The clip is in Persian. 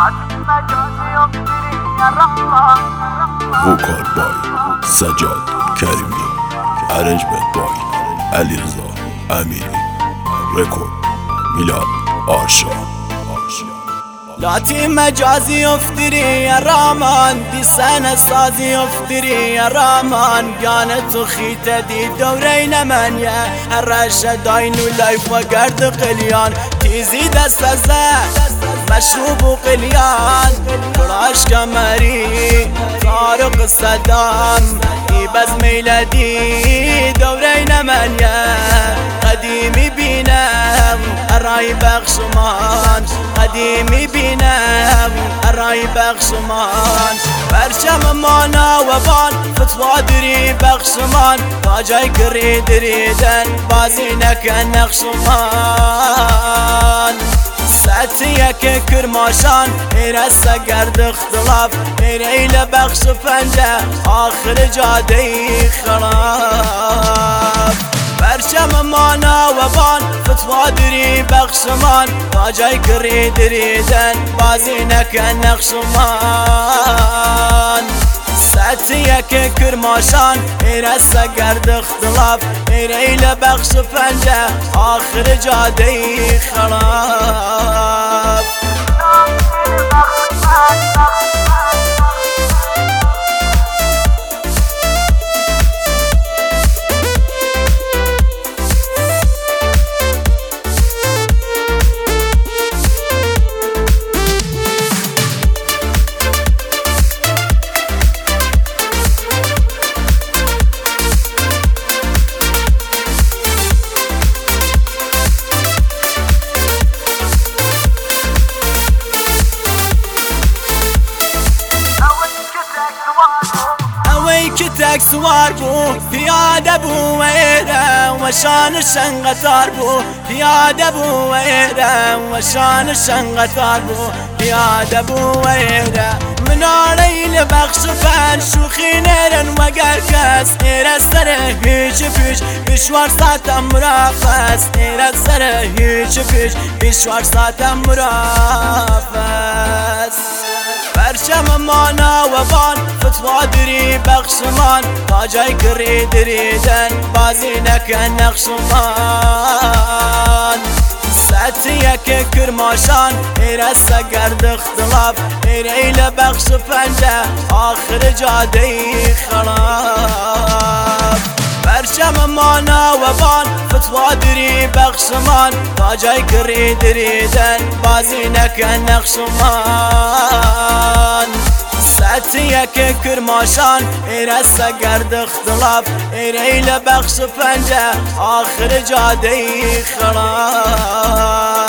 وکال بای سجاد کریمی، ارنجمنت بای علیرضا امیری، رکورد میلاد آرشا. لاتی مجازی افتری یا رامان، دی سنه سازی افتری یا رامان. گانت خیت دی دورین من یا هرش داینو لایف و گرد قلیان. تیزی دست مشروب و قلیان، کراش کمری طارق صدام. ای بز میلادی دورین من یا قدیمی بینم ارای بخشمان. قدیمی بینم ارای بخشمان. برچم مانا و بان فتوا دری بخشمان. تا جای گری دریدن بازی نکن نقشمان. ساعتیه که کرماشان ایرسه گرد اختلاف. ایره بخش پنجه آخر جاده خلاف. برچم مانا و بان فتوا دری بخشمان. تا جای گری دریدن بازی نکن نقشمان. ساعتیه که کرماشان ایرسه گرد اختلاف. ایره بخش پنجه آخر جاده خلاف. که تک سوار بو پیاده بو ویره و شانشن قطار بو. پیاده بو ویره و شانشن قطار بو. پیاده بو ویره مناره لبخش فن شوخی نرن وگر کس. ایره سره هیچ پیش بیشوار ساتم مرافس. ایره سره هیچ پیش بیشوار ساتم مرافس. برچم مانا و بان فتوا دری بخشمان. تا جای گری دریدن بازی نکن نقشمان. ساعتیه که کرماشان ایرسه گرد اختلاف. ایره بخش پنجه آخر جاده خلاف. برچم مانا و بان فتوا دری بخشمان. تا جای گری دریدن بازی نکن نقشمان. ساعتیه که کرماشان ایرسه گرد اختلاف. ایره بخش پنجه آخر جاده خلاف.